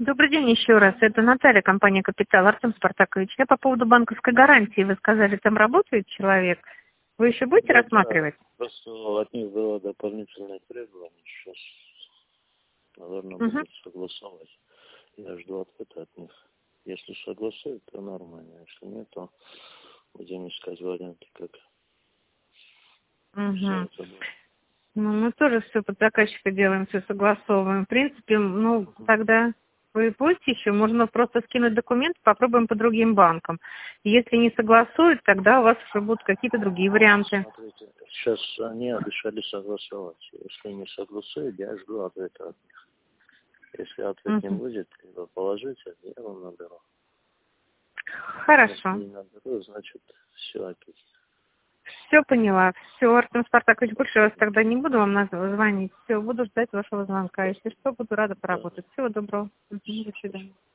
Добрый день еще раз. Это Наталья, компания «Капитал». Артем Спартакович, я по поводу банковской гарантии. Вы сказали, там работает человек. Вы еще будете рассматривать? Да, просто от них было дополнительное требование. Сейчас, наверное, будут согласовать. Я жду ответа от них. Если согласуют, то нормально. Если нет, то будем искать варианты, как все это будет. Ну, мы тоже все под заказчика делаем, все согласовываем. В принципе, тогда вы будете еще, можно просто скинуть документы, попробуем по другим банкам. Если не согласуют, тогда у вас уже будут какие-то другие варианты. Смотрите, сейчас они обещали согласовать. Если не согласуют, я жду ответа от них. Если ответ не будет, либо положительный, я вам наберу. Хорошо. Если не наберу, значит, все окей. Все поняла. Все, Артем Спартакович, больше вас тогда не буду вам звонить. Все, буду ждать вашего звонка. Если что, буду рада поработать. Всего доброго. До свидания.